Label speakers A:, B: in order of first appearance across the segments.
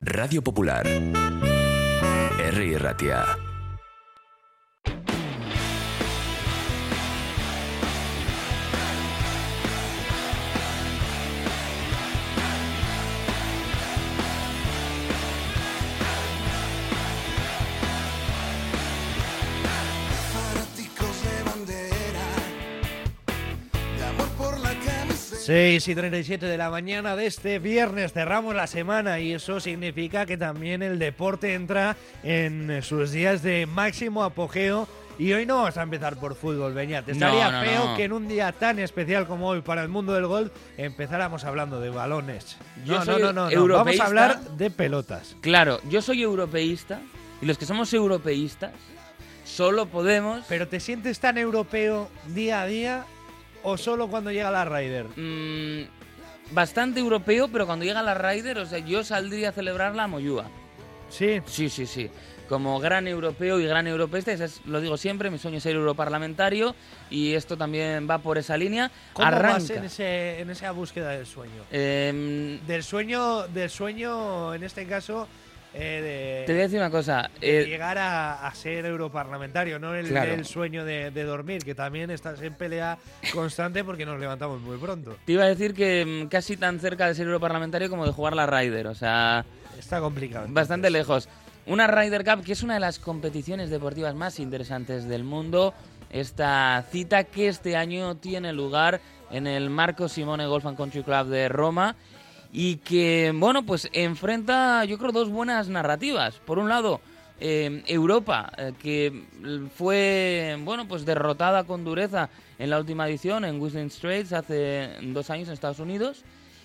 A: Radio Popular. Herri Irratia.
B: Seis y 37 de la mañana de este viernes cerramos la semana y eso significa que también el deporte entra en sus días de máximo apogeo. Y hoy no vamos a empezar por fútbol, Beñat. Estaría feo que en un día tan especial como hoy para el mundo del golf empezáramos hablando de balones. No. Vamos a hablar de pelotas.
C: Claro, yo soy europeísta y los que somos europeístas solo podemos...
B: ¿Pero te sientes tan europeo día a día o solo cuando llega la Ryder?
C: Bastante europeo, pero cuando llega la Ryder, o sea, yo saldría a celebrar la Moyúa.
B: ¿Sí?
C: Sí. Como gran europeo y gran europeísta, lo digo siempre, mi sueño es ser europarlamentario y esto también va por esa línea.
B: ¿Cómo vas en esa búsqueda del sueño? Del sueño, en este caso...
C: te voy a decir una cosa.
B: Llegar a ser europarlamentario, no el sueño de dormir, que también estás en pelea constante porque nos levantamos muy pronto.
C: Te iba a decir que casi tan cerca de ser europarlamentario como de jugar la Ryder, o sea...
B: Está complicado.
C: Bastante lejos. Una Ryder Cup que es una de las competiciones deportivas más interesantes del mundo. Esta cita que este año tiene lugar en el Marco Simone Golf and Country Club de Roma. Y que, bueno, pues enfrenta, yo creo, dos buenas narrativas. Por un lado, Europa, que fue, bueno, pues derrotada con dureza en la última edición en Whistling Straits hace 2 años en Estados Unidos.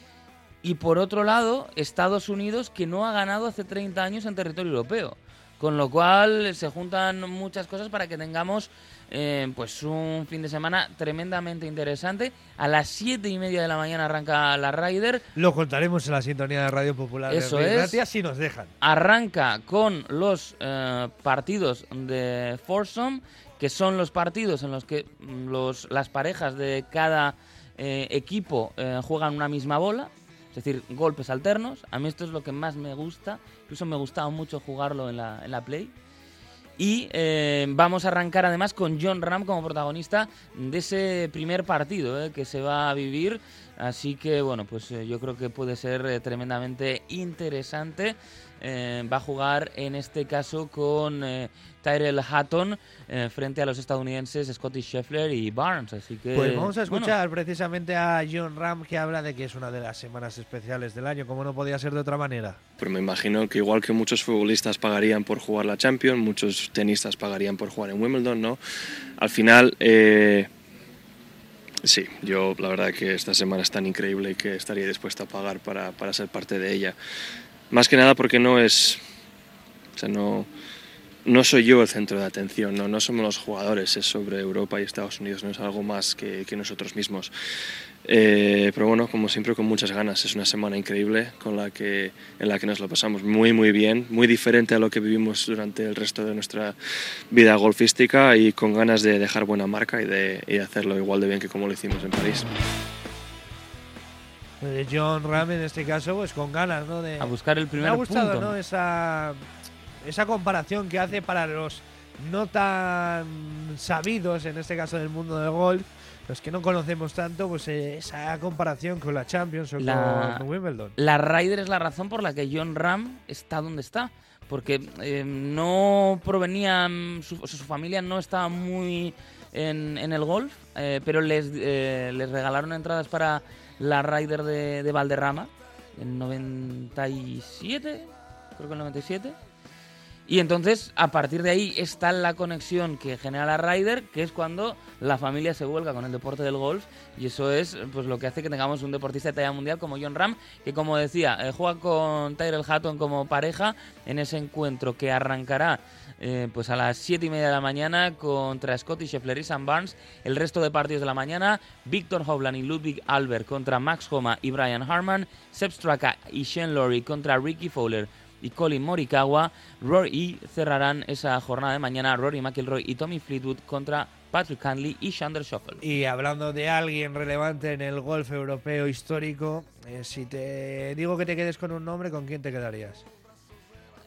C: Y por otro lado, Estados Unidos, que no ha ganado hace 30 años en territorio europeo. Con lo cual se juntan muchas cosas para que tengamos pues un fin de semana tremendamente interesante. A las 7:30 de la mañana arranca la Ryder.
B: Lo contaremos en la sintonía de Radio Popular.
C: Eso
B: de
C: es.
B: Si nos dejan.
C: Arranca con los partidos de foursome, que son los partidos en los que las parejas de cada equipo juegan una misma bola. Es decir, golpes alternos. A mí esto es lo que más me gusta. Incluso me gustaba mucho jugarlo en la Play. Y vamos a arrancar además con Jon Rahm como protagonista de ese primer partido que se va a vivir. Así que, bueno, pues yo creo que puede ser tremendamente interesante. Va a jugar en este caso con Tyrrell Hatton frente a los estadounidenses Scottie Scheffler y Barnes. Así que,
B: pues vamos a escuchar precisamente a Jon Rahm, que habla de que es una de las semanas especiales del año, como no podía ser de otra manera.
D: Pero me imagino que igual que muchos futbolistas pagarían por jugar la Champions, muchos tenistas pagarían por jugar en Wimbledon, ¿no? Al final... sí, yo la verdad que esta semana es tan increíble y que estaría dispuesto a pagar para ser parte de ella. Más que nada porque no soy yo el centro de atención, no somos los jugadores, es sobre Europa y Estados Unidos, no es algo más que nosotros mismos. Pero bueno, como siempre, con muchas ganas. Es una semana increíble en la que nos lo pasamos muy muy bien, muy diferente a lo que vivimos durante el resto de nuestra vida golfística y con ganas de dejar buena marca y de hacerlo igual de bien que como lo hicimos en París.
B: Jon Rahm en este caso, pues con ganas, ¿no?
C: A buscar el primer punto.
B: Me ha gustado, ¿no? Esa comparación que hace para los no tan sabidos, en este caso del mundo del golf, los que no conocemos tanto, pues esa comparación con la Champions o con Wimbledon.
C: La Ryder es la razón por la que Jon Rahm está donde está. Porque no provenía, su familia no estaba muy en el golf, pero les regalaron entradas para la Ryder de Valderrama en 97, creo que en 97. Y entonces, a partir de ahí está la conexión que genera la Ryder, que es cuando la familia se vuelca con el deporte del golf, y eso es pues lo que hace que tengamos un deportista de talla mundial como Jon Rahm, que, como decía, juega con Tyrrell Hatton como pareja en ese encuentro que arrancará pues a las 7:30 de la mañana contra Scottie Scheffler y Sam Barnes. El resto de partidos de la mañana: Viktor Hovland y Ludwig Albert contra Max Homa y Brian Harman, Sepp Straka y Shane Lowry contra Ricky Fowler y Colin Morikawa. Y cerrarán esa jornada de mañana Rory McIlroy y Tommy Fleetwood contra Patrick Cantlay y Xander Schauffele.
B: Y hablando de alguien relevante en el golf europeo histórico, si te digo que te quedes con un nombre, ¿con quién te quedarías?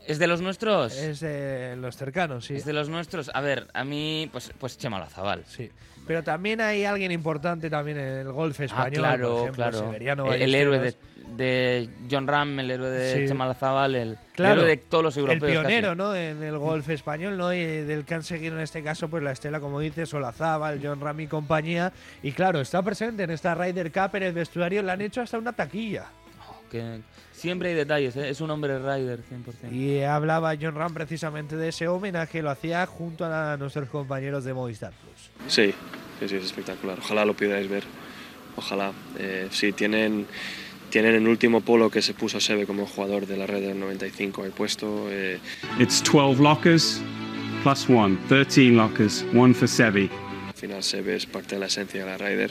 C: ¿Es de los nuestros?
B: Es de los cercanos, sí.
C: Es de los nuestros. A ver, a mí, pues Chema Olazabal.
B: Sí. Pero también hay alguien importante también en el golf español.
C: Claro,
B: por ejemplo,
C: claro.
B: Severiano
C: El héroe
B: Ballesteros.
C: de John Ram, el héroe de
B: Sí.
C: Chema Olazabal, el
B: Claro,
C: héroe de todos los europeos.
B: el pionero,
C: casi.
B: ¿no? En el golf español, ¿no? Y del que han seguido en este caso, pues la estela, como dices, Olazábal, John Ram y compañía. Y claro, está presente en esta Ryder Cup, en el vestuario, le han hecho hasta una taquilla.
C: Que siempre hay detalles, ¿eh? Es un hombre rider, 100%.
B: Y hablaba John Ram precisamente de ese homenaje, lo hacía junto a nuestros compañeros de Movistar Plus.
D: Sí, es espectacular. Ojalá lo pudierais ver. Ojalá. Sí, tienen el último polo que se puso Seve como jugador de la red del 95 ahí puesto.
E: It's 12 lockers plus one, 13 lockers, one for Sevi.
D: Al final Seve es parte de la esencia de la Ryder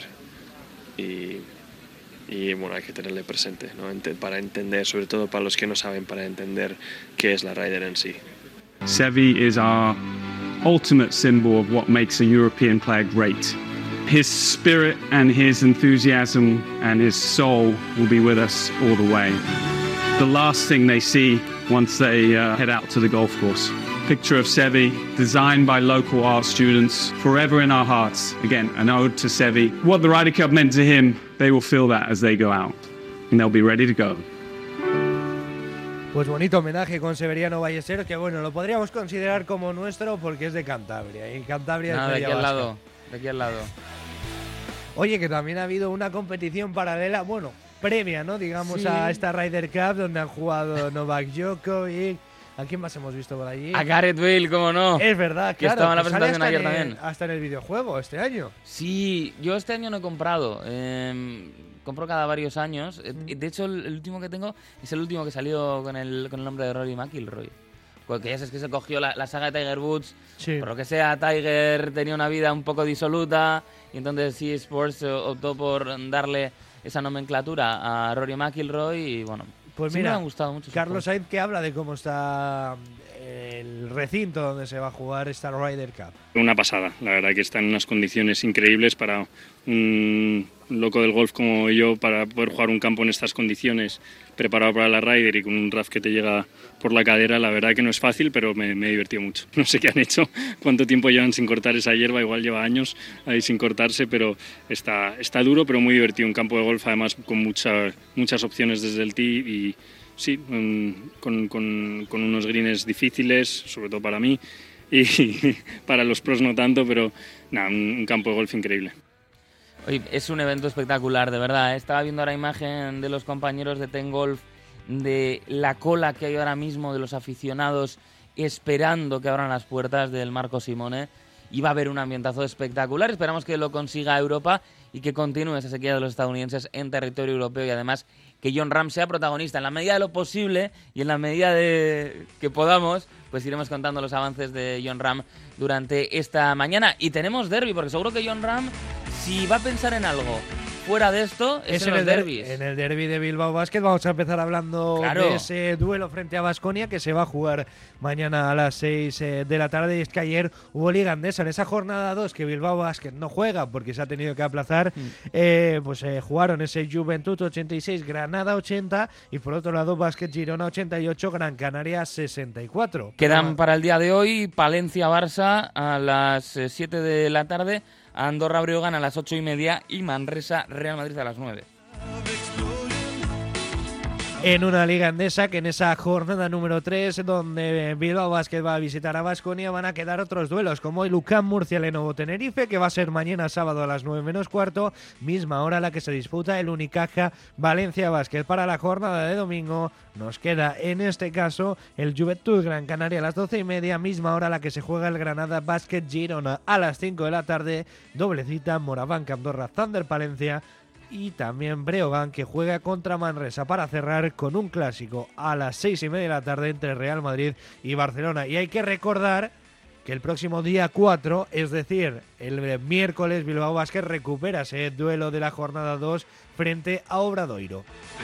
D: y bueno, hay que tenerle presente, ¿no? Para entender, sobre todo para los que no saben, para entender qué es la Ryder en sí.
E: Sevi is our ultimate symbol of what makes a European player great. His spirit and his enthusiasm and his soul will be with us all the way. The last thing they see once they head out to the golf course. Picture of Sevi, designed by local art students, forever in our hearts. Again, an ode to Sevi. What the Ryder Cup meant to him, they will feel that as they go out. And they'll be ready to go.
B: Pues bonito homenaje con Severiano Ballesteros, que bueno, lo podríamos considerar como nuestro porque es de Cantabria. Y Cantabria es
C: Nada, de
B: media
C: aquí al
B: vasca.
C: lado. De aquí al lado.
B: Oye, que también ha habido una competición paralela, bueno, previa, ¿no? Digamos,
C: Sí.
B: a esta Ryder Cup, donde han jugado Novak Djokovic. ¿A quién más hemos visto por allí?
C: A Gareth Bale, cómo no.
B: Es verdad,
C: Que
B: claro.
C: estaba en la
B: que sale
C: presentación ayer también.
B: Hasta en el videojuego este año.
C: Sí, yo este año no he comprado. Compro cada varios años. De hecho, el último que tengo es el último que salió con el nombre de Rory McIlroy. Porque ya sabes que se cogió la saga de Tiger Woods.
B: Sí.
C: Por lo que sea, Tiger tenía una vida un poco disoluta. Y entonces sí, Sports optó por darle esa nomenclatura a Rory McIlroy. Y bueno,
B: Pues
C: sí
B: mira,
C: me han gustado mucho.
B: Carlos Sainz, que habla de cómo está el recinto donde se va a jugar esta Ryder Cup.
F: Una pasada, la verdad que está en unas condiciones increíbles para un loco del golf como yo, para poder jugar un campo en estas condiciones, preparado para la Ryder y con un draft que te llega por la cadera. La verdad que no es fácil, pero me he divertido mucho. No sé qué han hecho, cuánto tiempo llevan sin cortar esa hierba, igual lleva años ahí sin cortarse, pero está duro, pero muy divertido. Un campo de golf además con muchas opciones desde el tee y sí, con unos greens difíciles, sobre todo para mí, y para los pros no tanto, pero nada, un campo de golf increíble.
C: Oye, es un evento espectacular, de verdad. Estaba viendo ahora imagen de los compañeros de Ten Golf, de la cola que hay ahora mismo de los aficionados esperando que abran las puertas del Marco Simone. Y va a haber un ambientazo espectacular. Esperamos que lo consiga Europa y que continúe esa sequía de los estadounidenses en territorio europeo y además que John Ram sea protagonista en la medida de lo posible y en la medida de que podamos, pues iremos contando los avances de John Ram durante esta mañana. Y tenemos derbi, porque seguro que John Ram, si va a pensar en algo fuera de esto, es en los derbis.
B: En el derbi de Bilbao Basket vamos a empezar hablando
C: Claro.
B: de ese duelo frente a Baskonia que se va a jugar mañana a las 6 de la tarde. Y es que ayer hubo Liga Andesa en esa jornada 2 que Bilbao Basket no juega porque se ha tenido que aplazar. Jugaron ese Juventud 86, Granada 80 y por otro lado Basket Girona 88, Gran Canaria 64.
C: Quedan para el día de hoy Palencia-Barça a las 7 de la tarde, Andorra-Breogán a las 8:30 y Manresa-Real Madrid a las 9.
B: En una Liga Andesa que en esa jornada número 3, donde Bilbao Basket va a visitar a Baskonia, van a quedar otros duelos, como el UCAM Murcia-Lenovo Tenerife, que va a ser mañana sábado a las 9:15, misma hora a la que se disputa el Unicaja Valencia Basket. Para la jornada de domingo nos queda en este caso el Juventud Gran Canaria a las 12:30, misma hora a la que se juega el Granada Basket Girona a las 5 de la tarde, doble cita Moraván Andorra Thunder Palencia y también Breogán, que juega contra Manresa, para cerrar con un clásico a las 6:30 de la tarde entre Real Madrid y Barcelona. Y hay que recordar que el próximo día 4, es decir, el miércoles, Bilbao Basket recupera ese duelo de la jornada 2 frente a Obradoiro.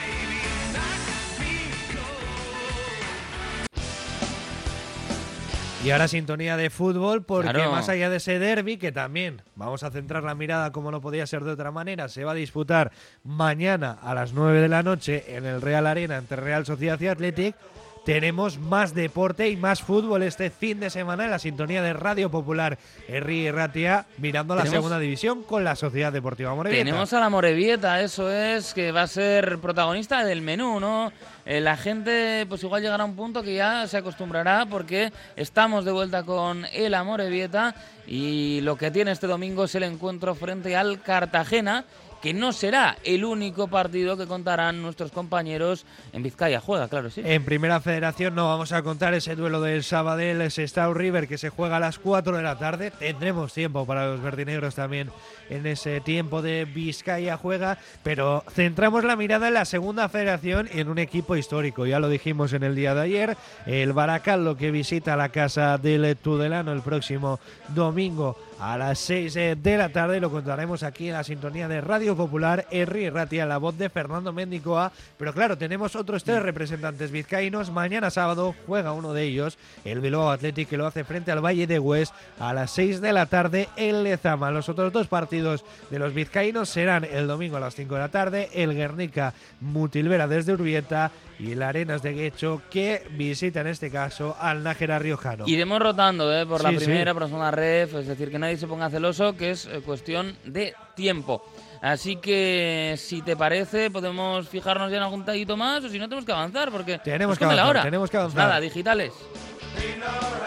B: Y ahora sintonía de fútbol, porque
C: Claro.
B: más allá de ese derbi, que también vamos a centrar la mirada como no podía ser de otra manera, se va a disputar mañana a las 9 de la noche en el Real Arena entre Real Sociedad y Athletic, tenemos más deporte y más fútbol este fin de semana en la sintonía de Radio Popular Herri Ratia, mirando la segunda división con la Sociedad Deportiva Amorebieta.
C: Tenemos a la Amorebieta, eso es, que va a ser protagonista del menú, ¿no? La gente pues igual llegará a un punto que ya se acostumbrará, porque estamos de vuelta con el Amorebieta y lo que tiene este domingo es el encuentro frente al Cartagena, que no será el único partido que contarán nuestros compañeros en Vizcaya Juega, claro, sí.
B: En Primera Federación no vamos a contar ese duelo del Sabadell Sestao River, que se juega a las 4 de la tarde. Tendremos tiempo para los verdinegros también en ese tiempo de Vizcaya Juega, pero centramos la mirada en la Segunda Federación y en un equipo histórico. Ya lo dijimos en el día de ayer, el Baracaldo, que visita la casa del Tudelano el próximo domingo a las 6 de la tarde. Lo contaremos aquí en la sintonía de Radio Popular Herri Ratia, la voz de Fernando Mendicoa. Pero claro, tenemos otros 3 representantes vizcaínos. Mañana sábado juega uno de ellos, el Bilbao Athletic, que lo hace frente al Valle de Hues a las 6 de la tarde en Lezama. Los otros 2 partidos de los vizcaínos serán el domingo a las 5 de la tarde, el Guernica Mutilvera desde Urbieta y el Arenas de Guecho, que visita en este caso al Nájera riojano.
C: Iremos rotando por la primera, por la segunda ref, es decir, que nadie se ponga celoso, que es cuestión de tiempo. Así que, si te parece, podemos fijarnos ya en algún tallito más, o si no tenemos que avanzar, porque
B: tenemos que avanzar,
C: la hora.
B: Tenemos que avanzar.
C: Pues nada, digitales.